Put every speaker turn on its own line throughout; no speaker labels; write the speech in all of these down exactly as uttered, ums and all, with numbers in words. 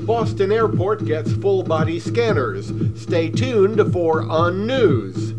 Boston Airport gets full-body scanners. Stay tuned for On News.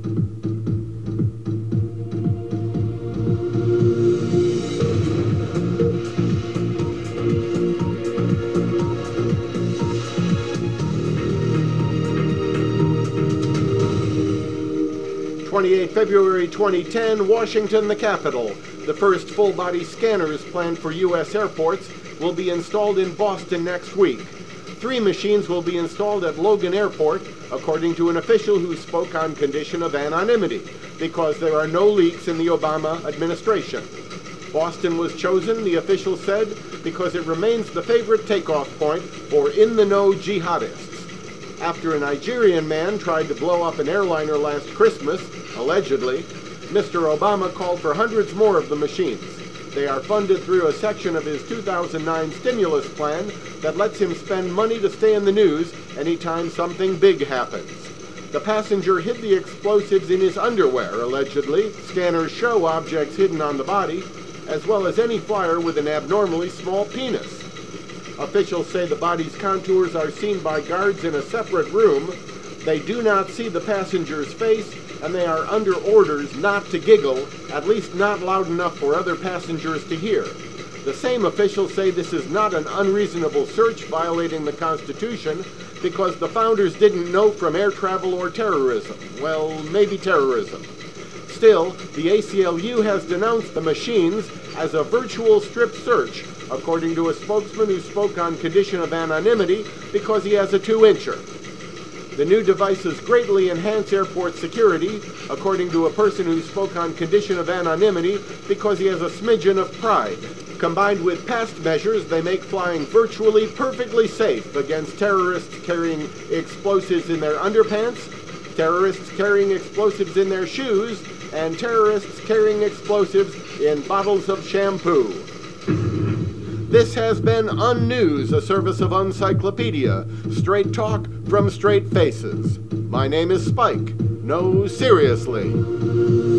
twenty-eighth February twenty ten, Washington, the capital. The first full-body scanners planned for U S airports will be installed in Boston next week. Three machines will be installed at Logan Airport, according to an official who spoke on condition of anonymity, because there are no leaks in the Obama administration. Boston was chosen, the official said, because it remains the favorite takeoff point for in-the-know jihadists. After a Nigerian man tried to blow up an airliner last Christmas, allegedly, Mister Obama called for hundreds more of the machines. They are funded through a section of his two thousand nine stimulus plan that lets him spend money to stay in the news anytime something big happens. The passenger hid the explosives in his underwear, allegedly. Scanners show objects hidden on the body, as well as any flyer with an abnormally small penis. Officials say the body's contours are seen by guards in a separate room. They do not see the passenger's face, and they are under orders not to giggle, at least not loud enough for other passengers to hear. The same officials say this is not an unreasonable search violating the Constitution because the founders didn't know from air travel or terrorism. Well, maybe terrorism. Still, the A C L U has denounced the machines as a virtual strip search, according to a spokesman who spoke on condition of anonymity because he has a two-incher. The new devices greatly enhance airport security, according to a person who spoke on condition of anonymity because he has a smidgen of pride. Combined with past measures, they make flying virtually perfectly safe against terrorists carrying explosives in their underpants, terrorists carrying explosives in their shoes, and terrorists carrying explosives in bottles of shampoo. This has been Unnews, a service of Uncyclopedia. Straight talk from straight faces. My name is Spike. No, seriously.